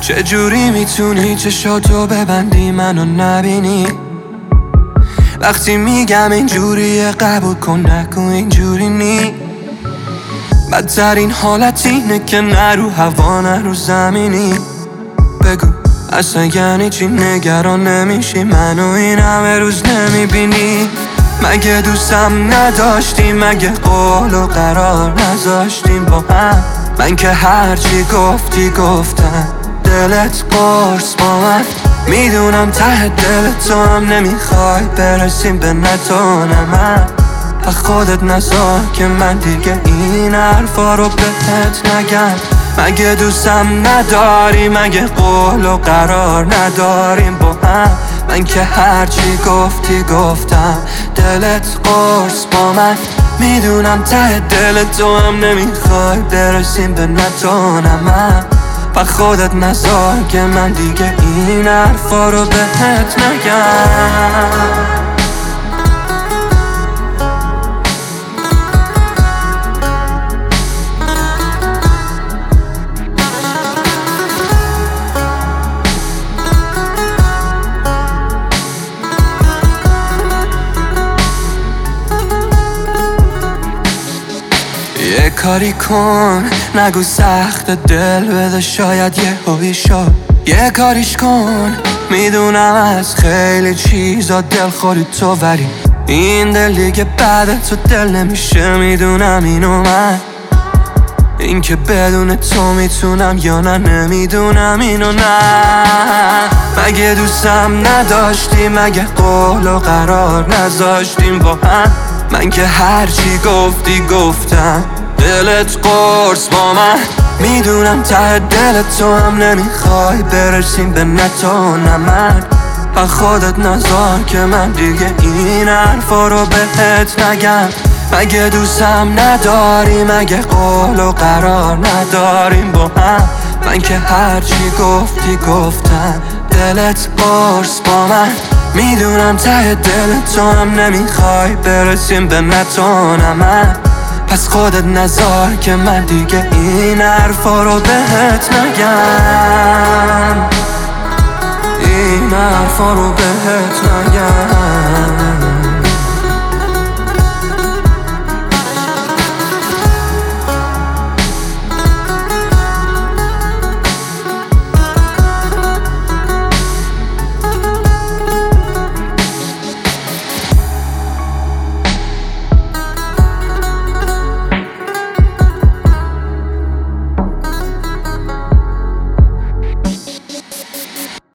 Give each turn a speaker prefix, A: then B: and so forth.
A: چجوری میتونی چشاتو ببندی منو نبینی؟ وقتی میگم اینجوریه قبول کن نکن اینجوری نی. بدترین حالت اینه که نه رو هوا نه رو زمینی. بگو اصلا یعنی چی نگران نمیشی منو این همه روز نمیبینی؟ مگه دوستم نداشتی؟ مگه قول و قرار نذاشتیم با هم؟ من که هرچی گفتی گفتم دلت قرص با من. میدونم ته دل تو هم نمیخوای برسیم به نه تو نه من. و خودت نذار که من دیگه این حرفا رو بهت نگم. مگه دوستم نداری؟ مگه قول و قرار نداریم با هم؟ من که هرچی گفتی گفتم دلت قرص با من. میدونم ته دل تو هم نمیخوای برسیم به نه تو نه من. و خودت نذار که من دیگه این حرفا رو بهت نگم. یه کاری کن نگو سخت دل بده شاید یه هوی شد. یه کاریش کن میدونم از خیلی چیزا دل خوری تو ولی این دل دیگه بعد تو دل نمیشه. میدونم اینو من این که بدون تو میتونم یا نه نمیدونم اینو نه. مگه دوستم نداشتی؟ مگه قول و قرار نذاشتیم با هم؟ من که هرچی گفتی گفتم دلت قرص با من. میدونم ته دل تو هم نمیخوای برسیم به نه تو نه من. و خودت نذار که من دیگه این حرفا رو بهت نگم. مگه دوستم نداری؟ مگه قول و قرار نداریم با هم؟ من که هرچی گفتی گفتم دلت قرص با من. میدونم ته دل تو هم نمیخوای برسیم به نه تو نه من. پس خودت نذار که من دیگه این حرفا رو بهت نگم. این حرفا رو بهت نگم.